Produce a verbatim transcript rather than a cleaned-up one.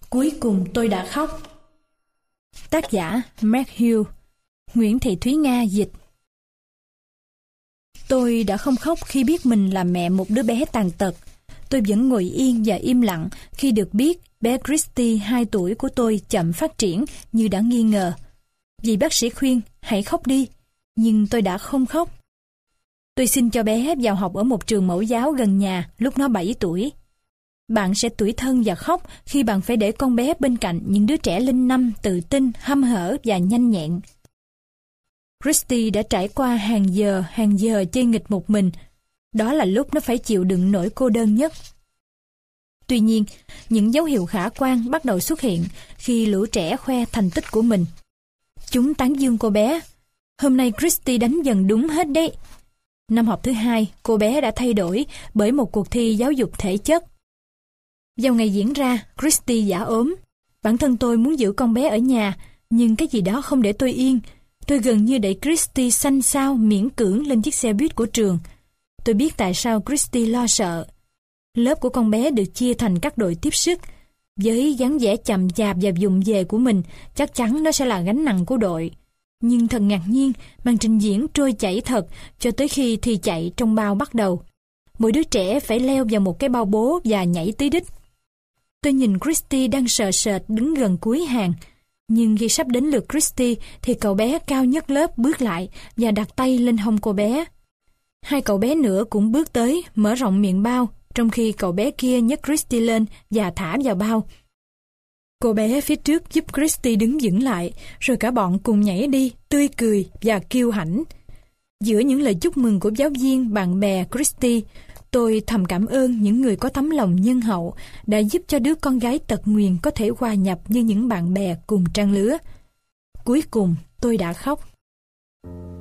Cuối cùng tôi đã khóc. Tác giả Mark Hughes, Nguyễn Thị Thúy Nga dịch. Tôi đã không khóc khi biết mình là mẹ một đứa bé tàn tật. Tôi vẫn ngồi yên và im lặng khi được biết bé Christy hai tuổi của tôi chậm phát triển như đã nghi ngờ. Vì bác sĩ khuyên hãy khóc đi, nhưng tôi đã không khóc. Tôi xin cho bé vào học ở một trường mẫu giáo gần nhà lúc nó bảy tuổi. Bạn sẽ tủi thân và khóc khi bạn phải để con bé bên cạnh những đứa trẻ linh năm, tự tin, hăm hở và nhanh nhẹn. Christy đã trải qua hàng giờ, hàng giờ chơi nghịch một mình. Đó là lúc nó phải chịu đựng nỗi cô đơn nhất. Tuy nhiên, những dấu hiệu khả quan bắt đầu xuất hiện khi lũ trẻ khoe thành tích của mình. Chúng tán dương cô bé. Hôm nay Christy đánh dần đúng hết đấy. Năm học thứ hai, cô bé đã thay đổi bởi một cuộc thi giáo dục thể chất. Vào ngày diễn ra, Christy giả ốm. Bản thân tôi muốn giữ con bé ở nhà, nhưng cái gì đó không để tôi yên. Tôi gần như đẩy Christy xanh xao miễn cưỡng lên chiếc xe buýt của trường. Tôi biết tại sao Christy lo sợ. Lớp của con bé được chia thành các đội tiếp sức. Với dáng vẻ chậm chạp và vụng về của mình, chắc chắn nó sẽ là gánh nặng của đội. Nhưng thật ngạc nhiên, màn trình diễn trôi chảy thật cho tới khi thi chạy trong bao bắt đầu. Mỗi đứa trẻ phải leo vào một cái bao bố và nhảy tới đích. Tôi nhìn Christy đang sợ sệt đứng gần cuối hàng. Nhưng khi sắp đến lượt Christy thì cậu bé cao nhất lớp bước lại và đặt tay lên hông cô bé. Hai cậu bé nữa cũng bước tới, mở rộng miệng bao, trong khi cậu bé kia nhấc Christy lên và thả vào bao. Cô bé phía trước giúp Christy đứng vững lại, rồi cả bọn cùng nhảy đi, tươi cười và kiêu hãnh. Giữa những lời chúc mừng của giáo viên, bạn bè Christy, tôi thầm cảm ơn những người có tấm lòng nhân hậu đã giúp cho đứa con gái tật nguyền có thể hòa nhập như những bạn bè cùng trang lứa. Cuối cùng, tôi đã khóc.